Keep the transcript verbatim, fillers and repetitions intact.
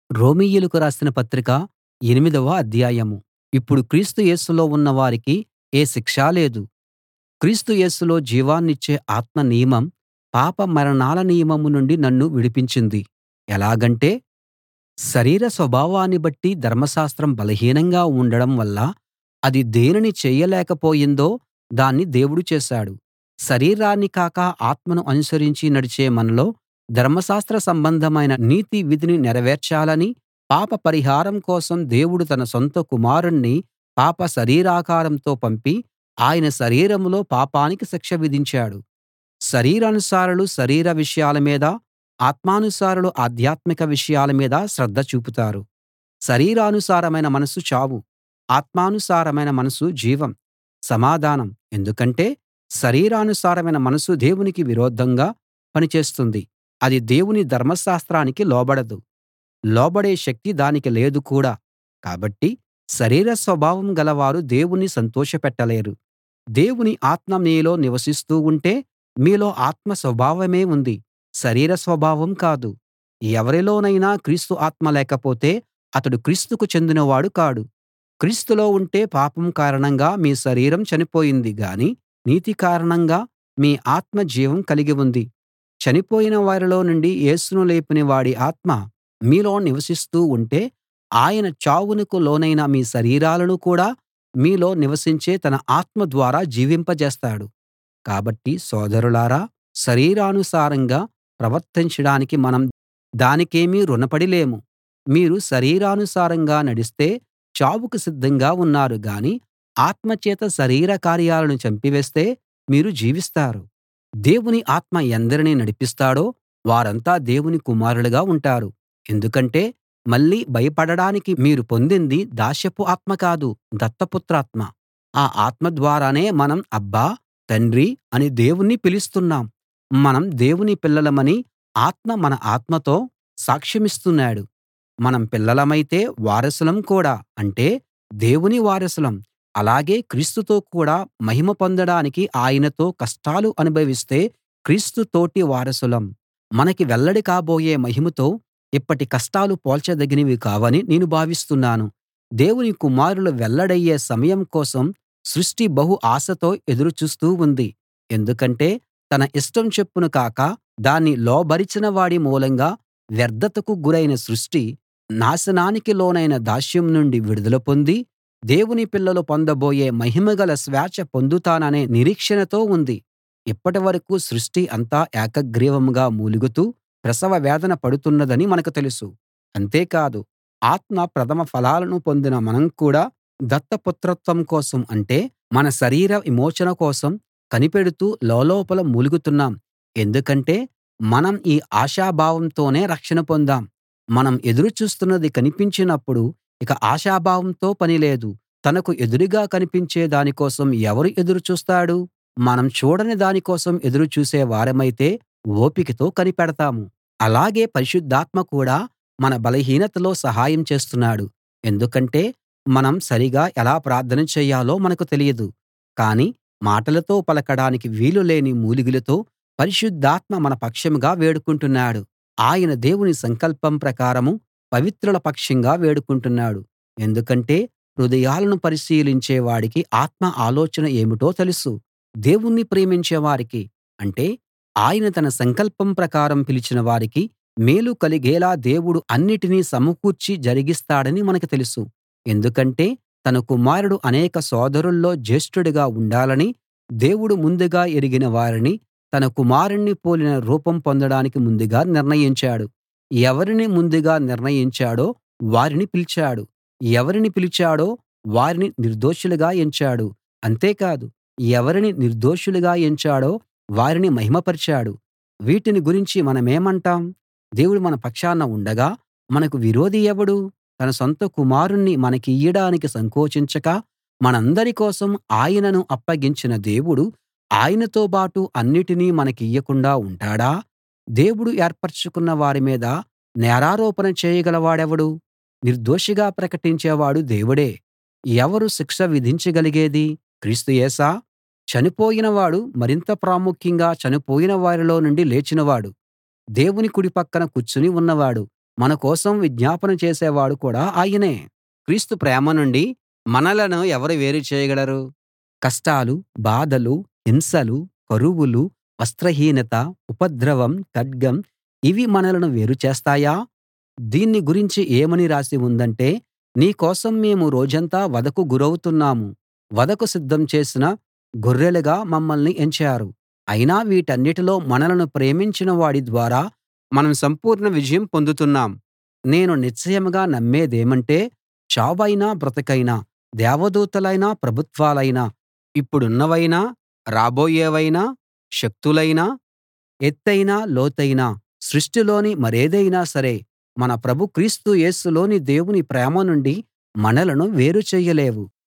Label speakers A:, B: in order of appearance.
A: రోమీయులకు రాసిన పత్రిక ఎనిమిదవ అధ్యాయం. ఇప్పుడు క్రీస్తు యేసులో ఉన్న వారికి ఏ శిక్షా లేదు. క్రీస్తు యేసులో జీవాన్నిచ్చే ఆత్మ నియమం పాప మరణాల నియమం నుండి నన్ను విడిపించింది. ఎలాగంటే, శరీర స్వభావాన్ని బట్టి ధర్మశాస్త్రం బలహీనంగా ఉండడం వల్ల అది దేనిని చేయలేకపోయిందో దాన్ని దేవుడు చేశాడు. శరీరాన్ని కాక ఆత్మను అనుసరించి నడిచే మనలో ధర్మశాస్త్ర సంబంధమైన నీతి విధిని నెరవేర్చాలని పాప పరిహారం కోసం దేవుడు తన సొంత కుమారుణ్ణి పాప శరీరాకారంతో పంపి ఆయన శరీరంలో పాపానికి శిక్ష విధించాడు. శరీరానుసారులు శరీర విషయాల మీద, ఆత్మానుసారులు ఆధ్యాత్మిక విషయాల మీద శ్రద్ధ చూపుతారు. శరీరానుసారమైన మనసు చావు, ఆత్మానుసారమైన మనసు జీవం, సమాధానం. ఎందుకంటే శరీరానుసారమైన మనసు దేవునికి విరోధంగా పనిచేస్తుంది. అది దేవుని ధర్మశాస్త్రానికి లోబడదు, లోబడే శక్తి దానికి లేదు కూడా. కాబట్టి శరీర స్వభావం గలవారు దేవుణ్ణి సంతోషపెట్టలేరు. దేవుని ఆత్మ మీలో నివసిస్తూ ఉంటే మీలో ఆత్మ స్వభావమే ఉంది, శరీర స్వభావం కాదు. ఎవరిలోనైనా క్రీస్తు ఆత్మ లేకపోతే అతడు క్రీస్తుకు చెందినవాడు కాడు. క్రీస్తులో ఉంటే పాపం కారణంగా మీ శరీరం చనిపోయింది గాని నీతి కారణంగా మీ ఆత్మ జీవం కలిగి ఉంది. చనిపోయిన వారిలో నుండి యేసును లేపిన వాడి ఆత్మ మీలో నివసిస్తూ ఉంటే ఆయన చావునకు లోనైన మీ శరీరాలను కూడా మీలో నివసించే తన ఆత్మ ద్వారా జీవింపజేస్తాడు. కాబట్టి సోదరులారా, శరీరానుసారంగా ప్రవర్తించడానికి మనం దానికేమీ రుణపడి లేము. మీరు శరీరానుసారంగా నడిస్తే చావుకు సిద్ధంగా ఉన్నారు గాని ఆత్మ చేత శరీర కార్యాలను చంపివేస్తే మీరు జీవిస్తారు. దేవుని ఆత్మ ఎందరిని నడిపిస్తాడో వారంతా దేవుని కుమారులుగా ఉంటారు. ఎందుకంటే మళ్ళీ భయపడడానికి మీరు పొందింది దాస్యపు ఆత్మ కాదు, దత్తపుత్రాత్మ. ఆ ఆత్మ ద్వారానే మనం అబ్బా, తండ్రీ అని దేవుణ్ణి పిలుస్తున్నాం. మనం దేవుని పిల్లలమని ఆత్మ మన ఆత్మతో సాక్ష్యమిస్తున్నాడు. మనం పిల్లలమైతే వారసులం కూడా, అంటే దేవుని వారసులం. అలాగే క్రీస్తుతో కూడా మహిమ పొందడానికి ఆయనతో కష్టాలు అనుభవిస్తే క్రీస్తు తోటి వారసులం. మనకి వెల్లడి కాబోయే మహిమతో ఇప్పటి కష్టాలు పోల్చదగినవి కావని నేను భావిస్తున్నాను. దేవుని కుమారులు వెల్లడయ్యే సమయం కోసం సృష్టి బహు ఆశతో ఎదురు చూస్తూ ఉంది. ఎందుకంటే తన ఇష్టం చొప్పున కాక దాన్ని లోబరచిన వాడి మూలంగా వ్యర్థతకు గురైన సృష్టి నాశనానికి లోనైన దాస్యం నుండి విడుదల పొంది దేవుని పిల్లలు పొందబోయే మహిమగల స్వేచ్ఛ పొందుతాననే నిరీక్షణతో ఉంది. ఇప్పటి వరకూ సృష్టి అంతా ఏకగ్రీవంగా మూలుగుతూ ప్రసవ వేదన పడుతున్నదని మనకు తెలుసు. అంతేకాదు, ఆత్మ ప్రథమ ఫలాలను పొందిన మనం కూడా దత్తపుత్రత్వం కోసం, అంటే మన శరీర విమోచన కోసం కనిపెడుతూ లోలోపల మూలుగుతున్నాం. ఎందుకంటే మనం ఈ ఆశాభావంతోనే రక్షణ పొందాం. మనం ఎదురు చూస్తున్నది కనిపించినప్పుడు ఇక ఆశాభావంతో పని లేదు. తనకు ఎదురుగా కనిపించే దాని కోసం ఎవరు ఎదురు చూస్తాడు? మనం చూడని దాని కోసం ఎదురు చూసే వారమైతే ఓపికతో కనిపెడతాము. అలాగే పరిశుద్ధాత్మ కూడా మన బలహీనతలో సహాయం చేస్తున్నాడు. ఎందుకంటే మనం సరిగా ఎలా ప్రార్థన చేయాలో మనకు తెలియదు. కానీ మాటలతో పలకడానికి వీలు లేని మూలుగులతో పరిశుద్ధాత్మ మన పక్షంగా వేడుకుంటున్నాడు. ఆయన దేవుని సంకల్పం ప్రకారం పవిత్రుల పక్షంగా వేడుకుంటున్నాడు. ఎందుకంటే హృదయాలను పరిశీలించే వాడికి ఆత్మ ఆలోచన ఏమిటో తెలుసు. దేవుణ్ణి ప్రేమించే వారికి, అంటే ఆయన తన సంకల్పం ప్రకారం పిలిచిన వారికి మేలు కలిగేలా దేవుడు అన్నిటినీ సమకూర్చి జరిగిస్తాడని మనకు తెలుసు. ఎందుకంటే తన కుమారుడు అనేక సోదరుల్లో జ్యేష్ఠుడిగా ఉండాలని దేవుడు ముందుగా ఎరిగిన వారిని తన కుమారుణ్ణి పోలిన రూపం పొందడానికి ముందుగా నిర్ణయించాడు. ఎవరిని ముందుగా నిర్ణయించాడో వారిని పిలిచాడు. ఎవరిని పిలిచాడో వారిని నిర్దోషులుగా ఎంచాడు. అంతేకాదు, ఎవరిని నిర్దోషులుగా ఎంచాడో వారిని మహిమపరిచాడు. వీటిని గురించి మనమేమంటాం? దేవుడు మన పక్షాన ఉండగా మనకు విరోధి ఎవడు? తన సొంత కుమారుణ్ణి మనకియ్యడానికి సంకోచించక మనందరి కోసం ఆయనను అప్పగించిన దేవుడు ఆయనతోబాటు అన్నిటినీ మనకియ్యకుండా ఉంటాడా? దేవుడు ఏర్పరచుకున్న వారి మీద నేరారోపణ చేయగలవాడెవడు? నిర్దోషిగా ప్రకటించేవాడు దేవుడే. ఎవరు శిక్ష విధించగలిగేది? క్రీస్తు యేసా? చనిపోయిన వాడు, మరింత ప్రాముఖ్యంగా చనిపోయిన వారిలో నుండి లేచినవాడు, దేవుని కుడి పక్కన కూర్చుని ఉన్నవాడు, మన కోసం విజ్ఞాపన చేసేవాడు కూడా ఆయనే. క్రీస్తు ప్రేమ నుండి మనలను ఎవరు వేరు చేయగలరు? కష్టాలు, బాధలు, హింసలు, కరువులు, వస్త్రహీనత, ఉపద్రవం, ఖడ్గం ఇవి మనలను వేరు చేస్తాయా? దీన్ని గురించి ఏమని రాసి ఉందంటే, నీ కోసం మేము రోజంతా వధకు గురౌతున్నాము, వధకు సిద్ధం చేసిన గొర్రెలుగా మమ్మల్ని ఎంచారు. అయినా వీటన్నిటిలో మనలను ప్రేమించిన వాడి ద్వారా మనం సంపూర్ణ విజయం పొందుతున్నాం. నేను నిశ్చయంగా నమ్మేదేమంటే, చావైనా బ్రతుకైనా, దేవదూతలైనా ప్రభుత్వాలైనా, ఇప్పుడున్నవైనా రాబోయేవైనా, శక్తులైనా, ఎత్తయినా లోతైనా, సృష్టిలోని మరేదైనా సరే మన ప్రభు క్రీస్తు యేసులోని దేవుని ప్రేమ నుండి మనలను వేరు చేయలేవు.